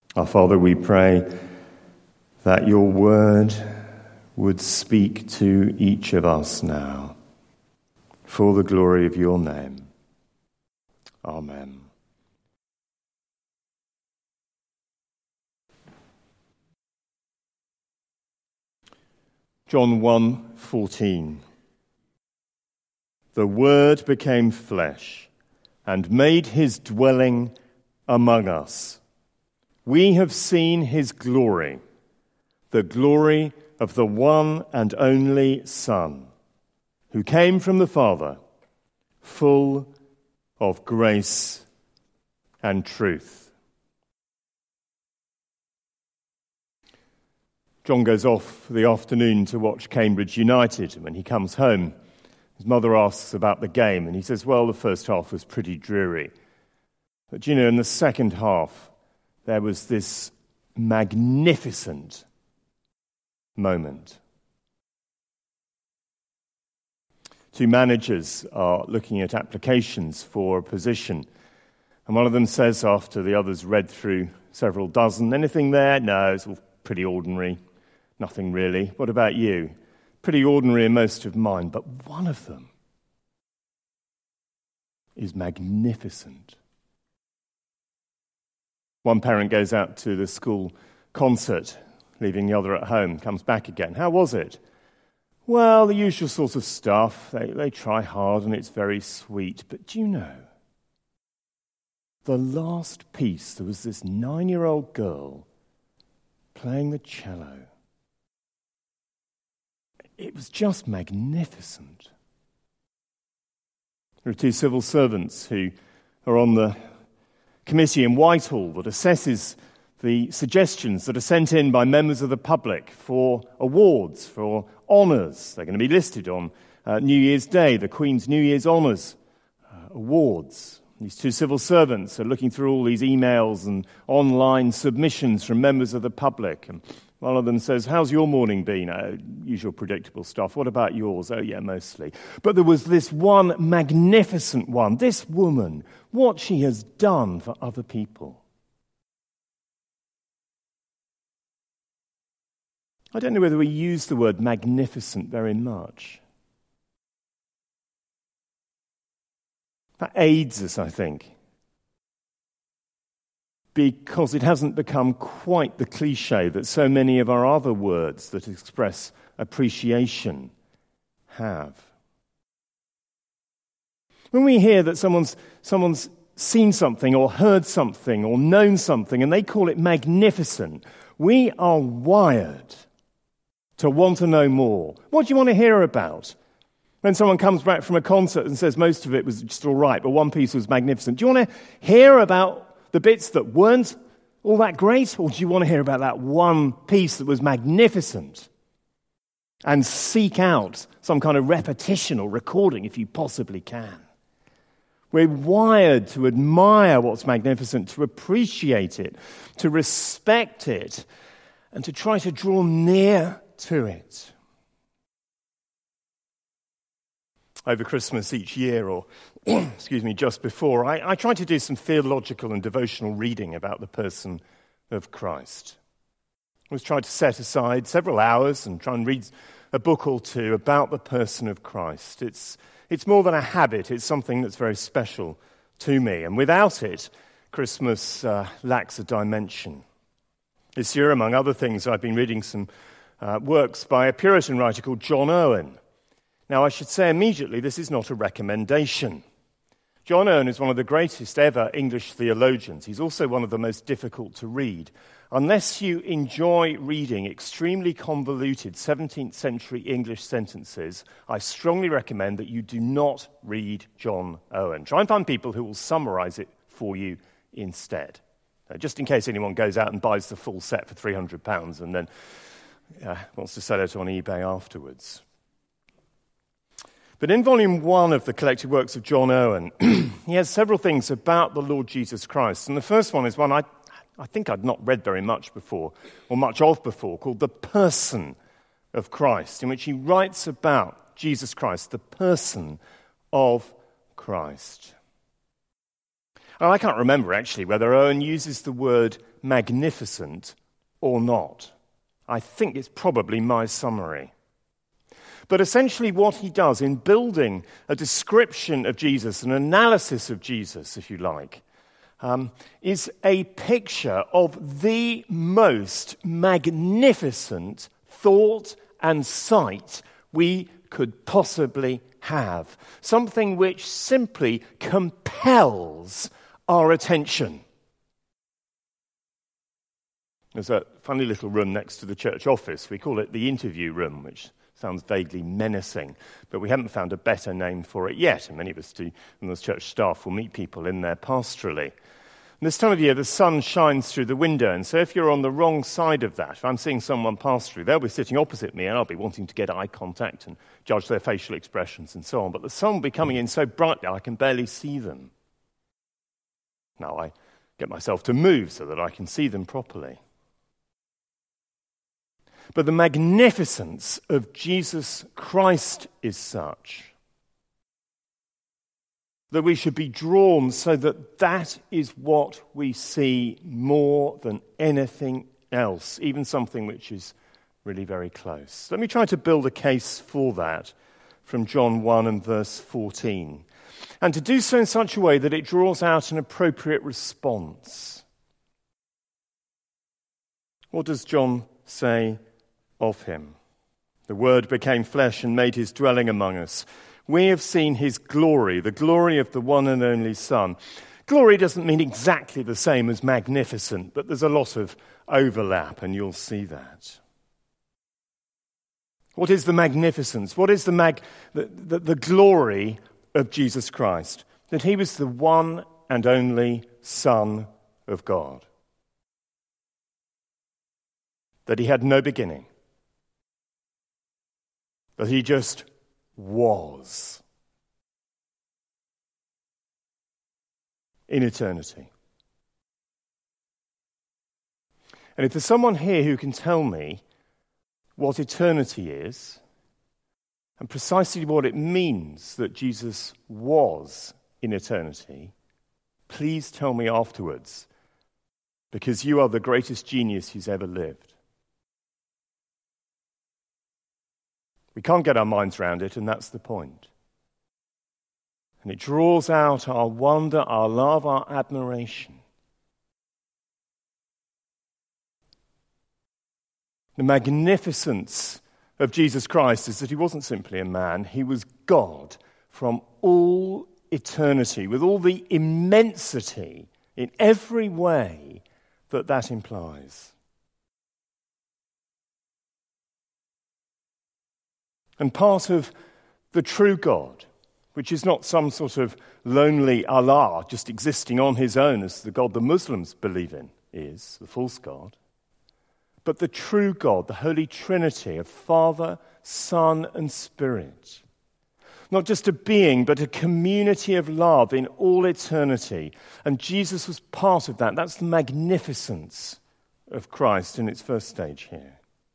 Our Father, we pray that your word would speak to each of us now, for the glory of your name. Amen. John 1:14. The Word became flesh and made his dwelling among us. We have seen his glory, the glory of the one and only Son, who came from the Father, full of grace and truth. John goes off for the afternoon to watch Cambridge United, and when he comes home, his mother asks about the game, and he says, well, the first half was pretty dreary. But in the second half, there was this magnificent moment. Two managers are looking at applications for a position, and one of them says, after the others read through several dozen, anything there? No, it's all pretty ordinary. Nothing really. What about you? Pretty ordinary in most of mine, but one of them is magnificent. One parent goes out to the school concert, leaving the other at home, comes back again. How was it? Well, the usual sort of stuff. They try hard and it's very sweet. But do you know, the last piece, there was this 9-year-old girl playing the cello. It was just magnificent. There are two civil servants who are on the committee in Whitehall that assesses the suggestions that are sent in by members of the public for awards, for honours. They're going to be listed on New Year's Day, the Queen's New Year's Honours Awards. These two civil servants are looking through all these emails and online submissions from members of the public. And one of them says, how's your morning been? Usual predictable stuff. What about yours? Oh, yeah, mostly. But there was this one magnificent one. This woman, what she has done for other people. I don't know whether we use the word magnificent very much. That aids us, I think, because it hasn't become quite the cliche that so many of our other words that express appreciation have. When we hear that someone's seen something or heard something or known something and they call it magnificent, we are wired to want to know more. What do you want to hear about? When someone comes back from a concert and says most of it was just all right, but one piece was magnificent, do you want to hear about the bits that weren't all that great, or do you want to hear about that one piece that was magnificent? And seek out some kind of repetition or recording if you possibly can. We're wired to admire what's magnificent, to appreciate it, to respect it, and to try to draw near to it. Over Christmas each year, or just before, I try to do some theological and devotional reading about the person of Christ. I always try to set aside several hours and try and read a book or two about the person of Christ. It's more than a habit, it's something that's very special to me, and without it, Christmas lacks a dimension. This year, among other things, I've been reading some works by a Puritan writer called John Owen. Now, I should say immediately, this is not a recommendation. John Owen is one of the greatest ever English theologians. He's also one of the most difficult to read. Unless you enjoy reading extremely convoluted 17th century English sentences, I strongly recommend that you do not read John Owen. Try and find people who will summarize it for you instead. Just in case anyone goes out and buys the full set for £300 and then wants to sell it on eBay afterwards. But in volume 1 of the collected works of John Owen, he has several things about the Lord Jesus Christ. And the first one is one I think I'd not read very much before, or much of before, called The Person of Christ, in which he writes about Jesus Christ, the person of Christ. And I can't remember, actually, whether Owen uses the word magnificent or not. I think it's probably my summary. But essentially what he does in building a description of Jesus, an analysis of Jesus, if you like, is a picture of the most magnificent thought and sight we could possibly have. Something which simply compels our attention. There's a funny little room next to the church office. We call it the interview room, which sounds vaguely menacing, but we haven't found a better name for it yet. And many of us do, and those church staff will meet people in there pastorally. And this time of year, the sun shines through the window, and so if you're on the wrong side of that, if I'm seeing someone pass through, they'll be sitting opposite me, and I'll be wanting to get eye contact and judge their facial expressions and so on. But the sun will be coming in so brightly, I can barely see them. Now I get myself to move so that I can see them properly. But the magnificence of Jesus Christ is such that we should be drawn so that that is what we see more than anything else, even something which is really very close. Let me try to build a case for that from John 1 and verse 14, and to do so in such a way that it draws out an appropriate response. What does John say of him? The Word became flesh and made his dwelling among us. We have seen his glory, the glory of the one and only Son. Glory doesn't mean exactly the same as magnificent, but there's a lot of overlap, and you'll see that. What is the magnificence? What is the glory of Jesus Christ? That he was the one and only Son of God. That he had no beginning. That he just was in eternity. And if there's someone here who can tell me what eternity is and precisely what it means that Jesus was in eternity, please tell me afterwards, because you are the greatest genius who's ever lived. We can't get our minds around it, and that's the point. And it draws out our wonder, our love, our admiration. The magnificence of Jesus Christ is that he wasn't simply a man, he was God from all eternity, with all the immensity in every way that implies. And part of the true God, which is not some sort of lonely Allah just existing on his own as the God the Muslims believe in is, the false God, but the true God, the Holy Trinity of Father, Son, and Spirit. Not just a being, but a community of love in all eternity. And Jesus was part of that. That's the magnificence of Christ in its first stage here.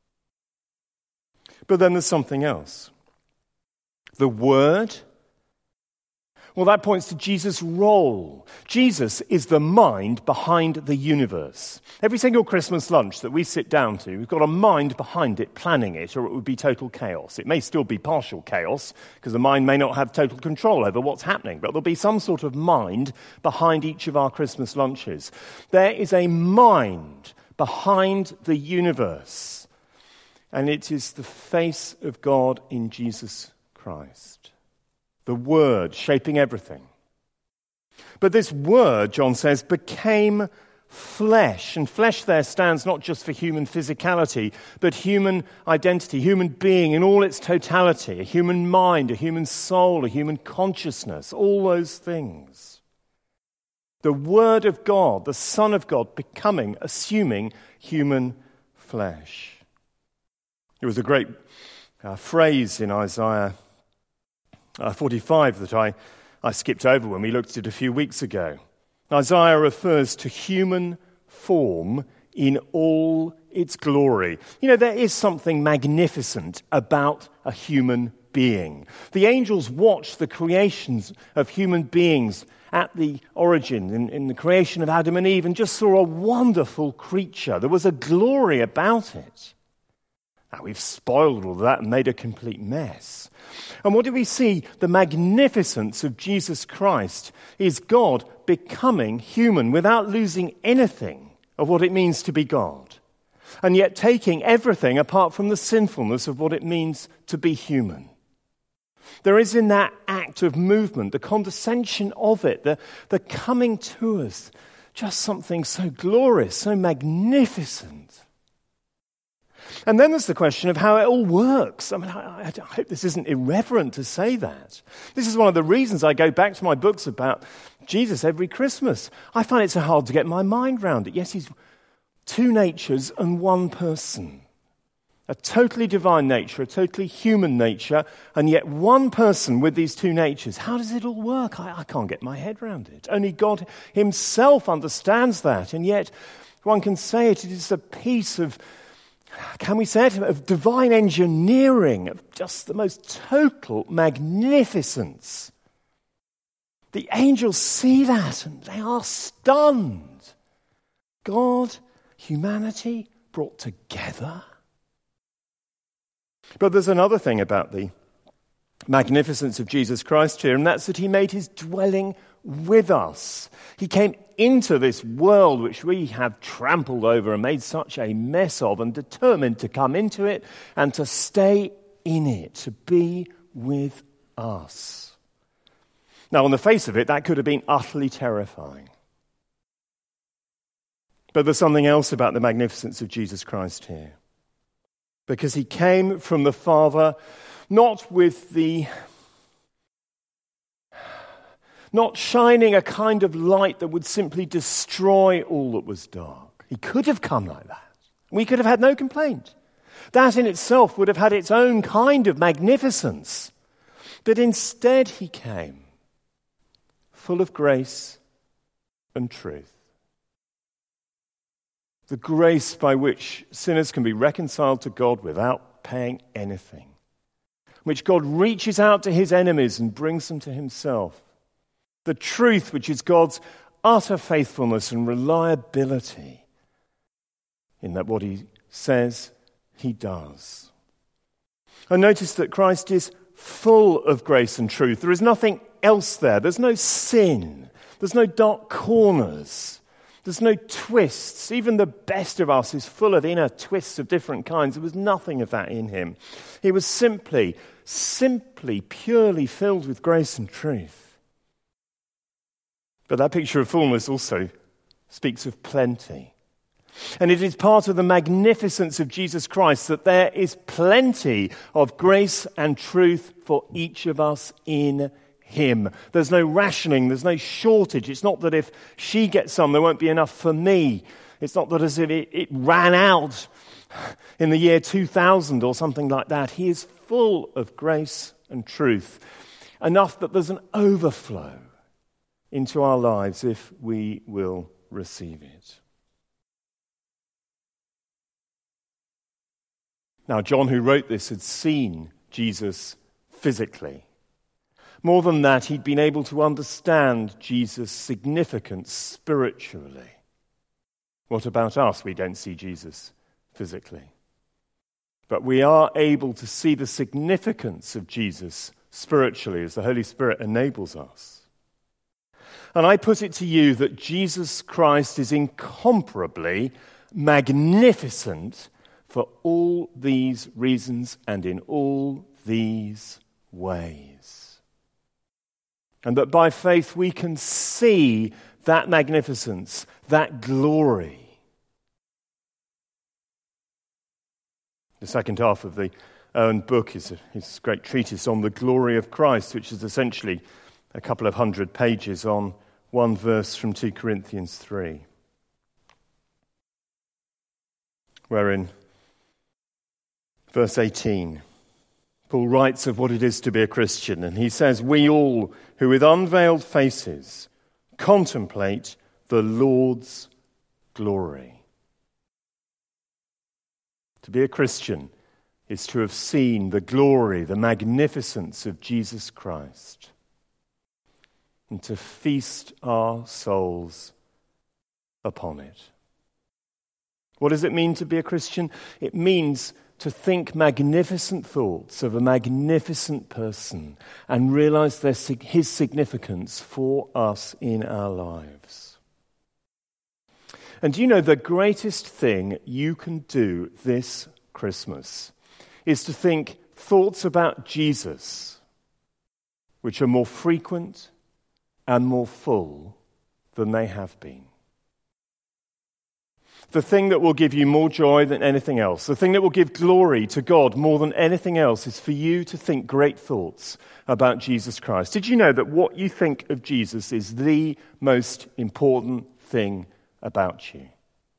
But then there's something else. The Word, well, that points to Jesus' role. Jesus is the mind behind the universe. Every single Christmas lunch that we sit down to, we've got a mind behind it, planning it, or it would be total chaos. It may still be partial chaos, because the mind may not have total control over what's happening, but there'll be some sort of mind behind each of our Christmas lunches. There is a mind behind the universe, and it is the face of God in Jesus Christ. The Word shaping everything. But this Word, John says, became flesh. And flesh there stands not just for human physicality, but human identity, human being in all its totality, a human mind, a human soul, a human consciousness, all those things. The Word of God, the Son of God, assuming human flesh. There was a great phrase in Isaiah 45 that I skipped over when we looked at it a few weeks ago. Isaiah refers to human form in all its glory. You know, there is something magnificent about a human being. The angels watch the creations of human beings at the origin, in the creation of Adam and Eve, and just saw a wonderful creature. There was a glory about it. Now, we've spoiled all that and made a complete mess. And what do we see? The magnificence of Jesus Christ is God becoming human without losing anything of what it means to be God, and yet taking everything apart from the sinfulness of what it means to be human. There is in that act of movement, the condescension of it, the coming to us, just something so glorious, so magnificent. And then there's the question of how it all works. I mean, I hope this isn't irreverent to say that. This is one of the reasons I go back to my books about Jesus every Christmas. I find it so hard to get my mind around it. Yes, he's two natures and one person. A totally divine nature, a totally human nature, and yet one person with these two natures. How does it all work? I can't get my head around it. Only God himself understands that, and yet one can say it is a piece of, can we say it, of divine engineering, of just the most total magnificence. The angels see that and they are stunned. God, humanity brought together. But there's another thing about the magnificence of Jesus Christ here, and that's that he made his dwelling with us. He came into this world which we have trampled over and made such a mess of, and determined to come into it and to stay in it, to be with us. Now, on the face of it, that could have been utterly terrifying. But there's something else about the magnificence of Jesus Christ here. Because he came from the Father, not shining a kind of light that would simply destroy all that was dark. He could have come like that. We could have had no complaint. That in itself would have had its own kind of magnificence. But instead he came, full of grace and truth. The grace by which sinners can be reconciled to God without paying anything. Which God reaches out to his enemies and brings them to himself. The truth, which is God's utter faithfulness and reliability in that what he says, he does. And notice that Christ is full of grace and truth. There is nothing else there. There's no sin. There's no dark corners. There's no twists. Even the best of us is full of inner twists of different kinds. There was nothing of that in him. He was simply, purely filled with grace and truth. But that picture of fullness also speaks of plenty. And it is part of the magnificence of Jesus Christ that there is plenty of grace and truth for each of us in him. There's no rationing, there's no shortage. It's not that if she gets some, there won't be enough for me. It's not that as if it ran out in the year 2000 or something like that. He is full of grace and truth, enough that there's an overflow into our lives if we will receive it. Now, John, who wrote this, had seen Jesus physically. More than that, he'd been able to understand Jesus' significance spiritually. What about us? We don't see Jesus physically. But we are able to see the significance of Jesus spiritually as the Holy Spirit enables us. And I put it to you that Jesus Christ is incomparably magnificent for all these reasons and in all these ways. And that by faith we can see that magnificence, that glory. The second half of the Owen book is his great treatise on the glory of Christ, which is essentially a couple of 100 pages on one verse from 2 Corinthians 3, wherein verse 18, Paul writes of what it is to be a Christian, and he says, "We all, who with unveiled faces contemplate the Lord's glory." To be a Christian is to have seen the glory, the magnificence of Jesus Christ. and to feast our souls upon it. What does it mean to be a Christian? It means to think magnificent thoughts of a magnificent person and realize his significance for us in our lives. And do you know the greatest thing you can do this Christmas is to think thoughts about Jesus which are more frequent and more full than they have been. The thing that will give you more joy than anything else, the thing that will give glory to God more than anything else, is for you to think great thoughts about Jesus Christ. Did you know that what you think of Jesus is the most important thing about you?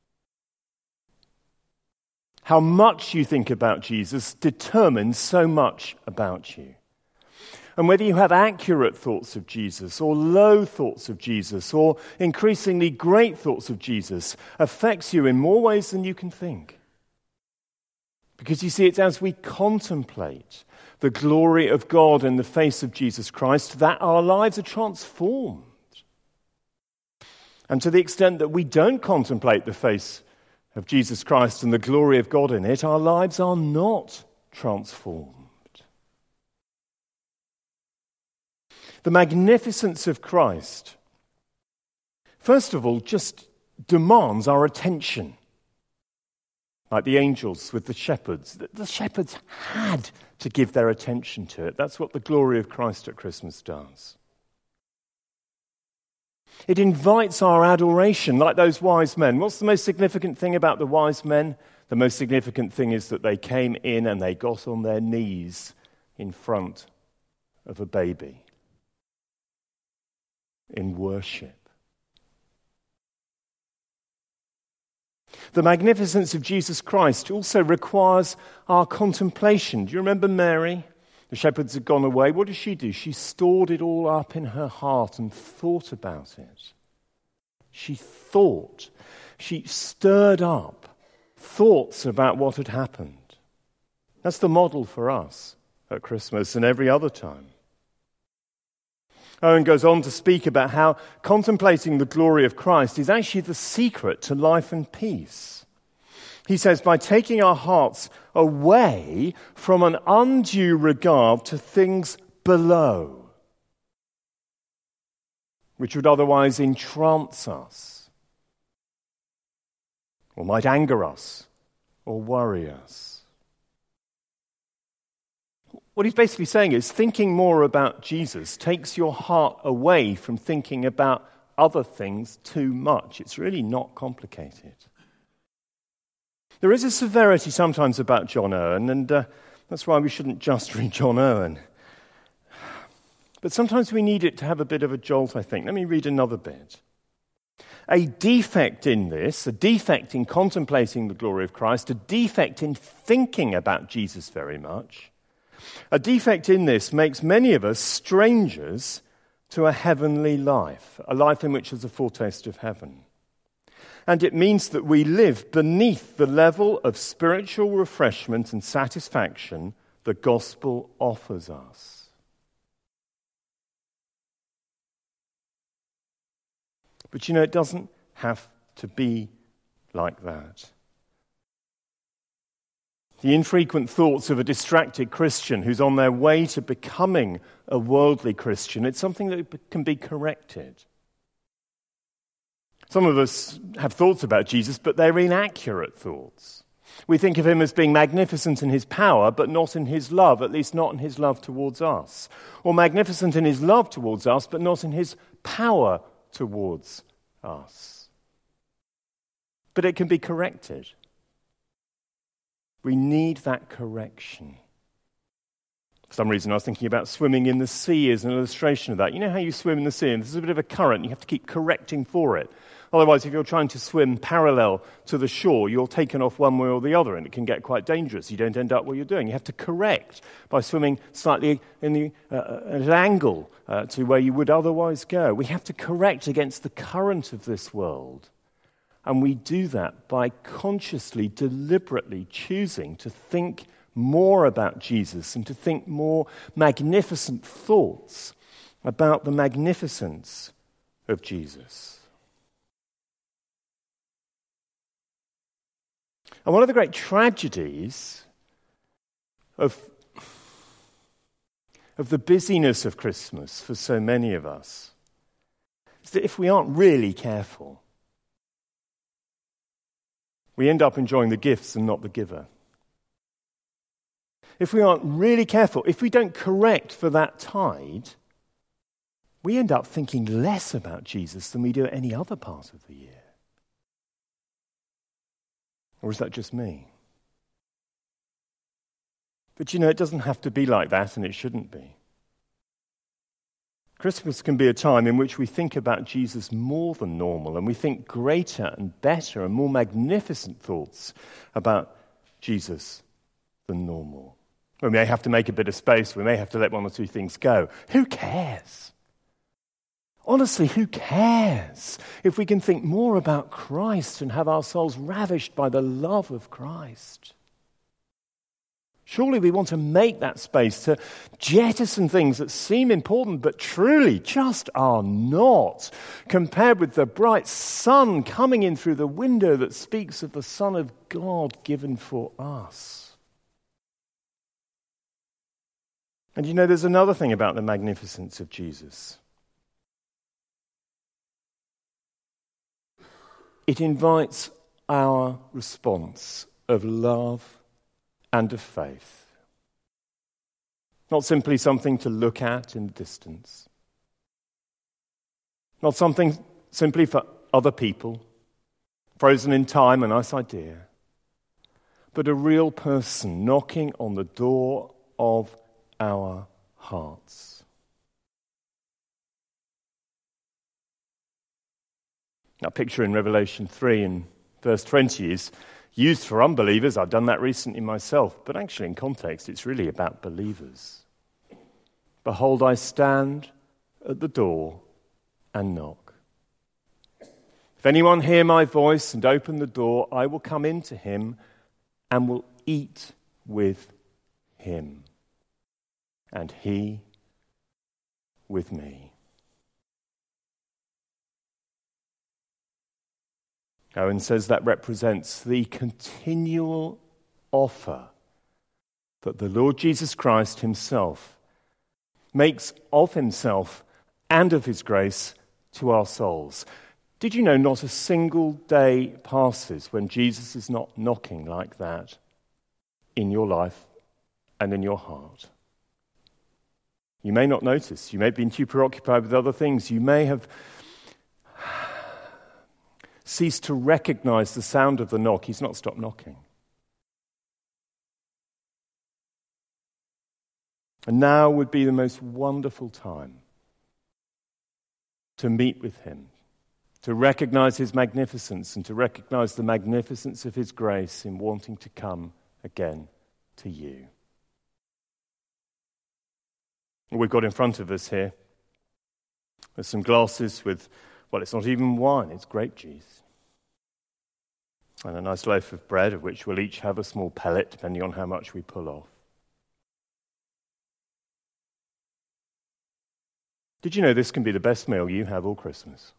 How much you think about Jesus determines so much about you. And whether you have accurate thoughts of Jesus or low thoughts of Jesus or increasingly great thoughts of Jesus affects you in more ways than you can think. Because you see, it's as we contemplate the glory of God in the face of Jesus Christ that our lives are transformed. And to the extent that we don't contemplate the face of Jesus Christ and the glory of God in it, our lives are not transformed. The magnificence of Christ, first of all, just demands our attention. Like the angels with the shepherds. The shepherds had to give their attention to it. That's what the glory of Christ at Christmas does. It invites our adoration, like those wise men. What's the most significant thing about the wise men? The most significant thing is that they came in and they got on their knees in front of a baby in worship. The magnificence of Jesus Christ also requires our contemplation. Do you remember Mary? The shepherds had gone away. What did she do? She stored it all up in her heart and thought about it. She thought. She stirred up thoughts about what had happened. That's the model for us at Christmas and every other time. Owen goes on to speak about how contemplating the glory of Christ is actually the secret to life and peace. He says, by taking our hearts away from an undue regard to things below, which would otherwise entrance us, or might anger us, or worry us. What he's basically saying is thinking more about Jesus takes your heart away from thinking about other things too much. It's really not complicated. There is a severity sometimes about John Owen, and that's why we shouldn't just read John Owen. But sometimes we need it to have a bit of a jolt, I think. Let me read another bit. A defect in this, a defect in contemplating the glory of Christ, a defect in thinking about Jesus very much, a defect in this makes many of us strangers to a heavenly life, a life in which is a foretaste of heaven. And it means that we live beneath the level of spiritual refreshment and satisfaction the gospel offers us. But you know, it doesn't have to be like that. The infrequent thoughts of a distracted Christian who's on their way to becoming a worldly Christian, it's something that can be corrected. Some of us have thoughts about Jesus, but they're inaccurate thoughts. We think of him as being magnificent in his power, but not in his love, at least not in his love towards us. Or magnificent in his love towards us, but not in his power towards us. But it can be corrected. We need that correction. For some reason, I was thinking about swimming in the sea as an illustration of that. You know how you swim in the sea, and there's a bit of a current, you have to keep correcting for it. Otherwise, if you're trying to swim parallel to the shore, you're taken off one way or the other, and it can get quite dangerous. You don't end up what you're doing. You have to correct by swimming slightly at an angle to where you would otherwise go. We have to correct against the current of this world. And we do that by consciously, deliberately choosing to think more about Jesus and to think more magnificent thoughts about the magnificence of Jesus. And one of the great tragedies of the busyness of Christmas for so many of us is that if we aren't really careful, we end up enjoying the gifts and not the giver. If we aren't really careful, if we don't correct for that tide, we end up thinking less about Jesus than we do at any other part of the year. Or is that just me? But it doesn't have to be like that, and it shouldn't be. Christmas can be a time in which we think about Jesus more than normal, and we think greater and better and more magnificent thoughts about Jesus than normal. We may have to make a bit of space, we may have to let one or two things go. Who cares? Honestly, who cares if we can think more about Christ and have our souls ravished by the love of Christ? Surely we want to make that space to jettison things that seem important but truly just are not, compared with the bright sun coming in through the window that speaks of the Son of God given for us. And there's another thing about the magnificence of Jesus. It invites our response of love and of faith. Not simply something to look at in the distance. Not something simply for other people, frozen in time, a nice idea. But a real person knocking on the door of our hearts. That picture in Revelation 3 and verse 20 is used for unbelievers. I've done that recently myself, but actually in context it's really about believers. Behold, I stand at the door and knock. If anyone hear my voice and open the door, I will come into him and will eat with him, and he with me. Owen says that represents the continual offer that the Lord Jesus Christ himself makes of himself and of his grace to our souls. Did you know not a single day passes when Jesus is not knocking like that in your life and in your heart? You may not notice. You may have been too preoccupied with other things. You may have ceased to recognize the sound of the knock. He's not stopped knocking. And now would be the most wonderful time to meet with him, to recognize his magnificence and to recognize the magnificence of his grace in wanting to come again to you. We've got in front of us here, there's some glasses with, well, it's not even wine, it's grape juice. And a nice loaf of bread, of which we'll each have a small pellet, depending on how much we pull off. Did you know this can be the best meal you have all Christmas?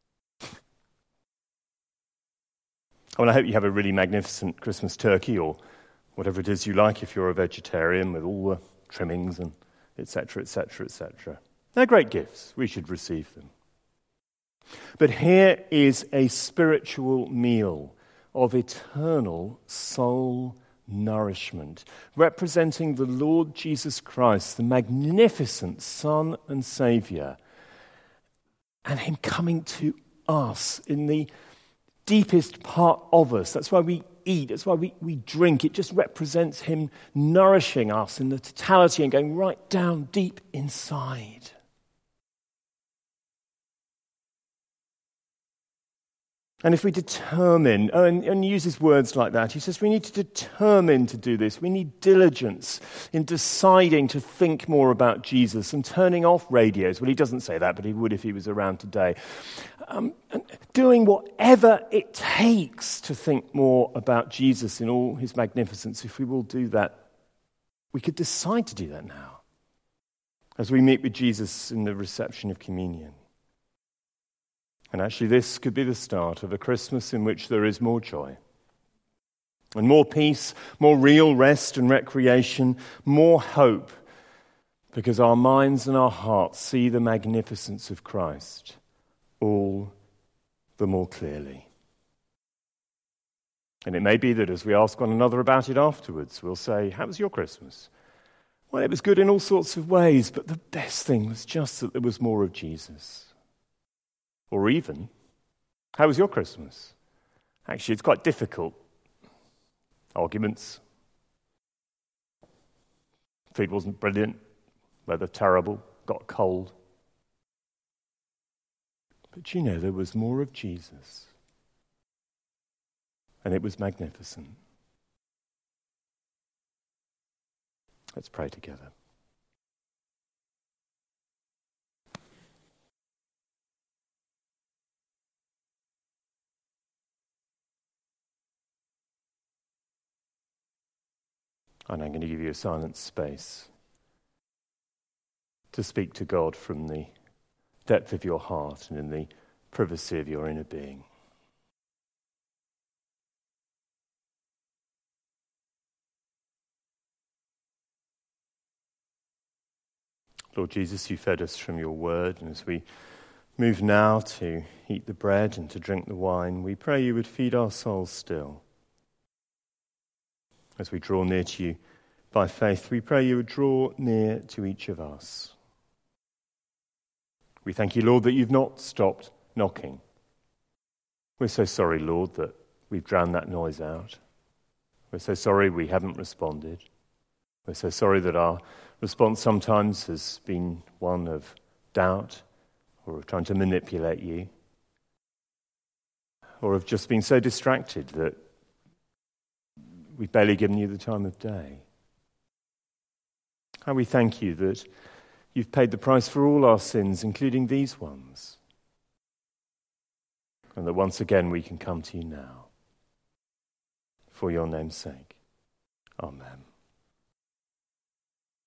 I hope you have a really magnificent Christmas turkey, or whatever it is you like if you're a vegetarian, with all the trimmings and etc., etc., etc. They're great gifts. We should receive them. But here is a spiritual meal of eternal soul nourishment, representing the Lord Jesus Christ, the magnificent Son and Saviour, and him coming to us in the deepest part of us. That's why we eat, that's why we drink. It just represents him nourishing us in the totality and going right down deep inside. And if we determine, and uses words like that, he says we need to determine to do this. We need diligence in deciding to think more about Jesus and turning off radios. Well, he doesn't say that, but he would if he was around today. And doing whatever it takes to think more about Jesus in all his magnificence. If we will do that, we could decide to do that now. as we meet with Jesus in the reception of communion. And actually, this could be the start of a Christmas in which there is more joy and more peace, more real rest and recreation, more hope, because our minds and our hearts see the magnificence of Christ all the more clearly. And it may be that as we ask one another about it afterwards, we'll say, how was your Christmas? Well, it was good in all sorts of ways, but the best thing was just that there was more of Jesus. Or even, how was your Christmas? Actually, it's quite difficult. Arguments. Food wasn't brilliant. Weather terrible. Got cold. But you know, there was more of Jesus. And it was magnificent. Let's pray together. And I'm going to give you a silent space to speak to God from the depth of your heart and in the privacy of your inner being. Lord Jesus, you fed us from your word, and as we move now to eat the bread and to drink the wine, we pray you would feed our souls still. As we draw near to you by faith, we pray you would draw near to each of us. We thank you, Lord, that you've not stopped knocking. We're so sorry, Lord, that we've drowned that noise out. We're so sorry we haven't responded. We're so sorry that our response sometimes has been one of doubt or of trying to manipulate you or of just being so distracted that we've barely given you the time of day. How we thank you that you've paid the price for all our sins, including these ones, and that once again we can come to you now. For your name's sake. Amen.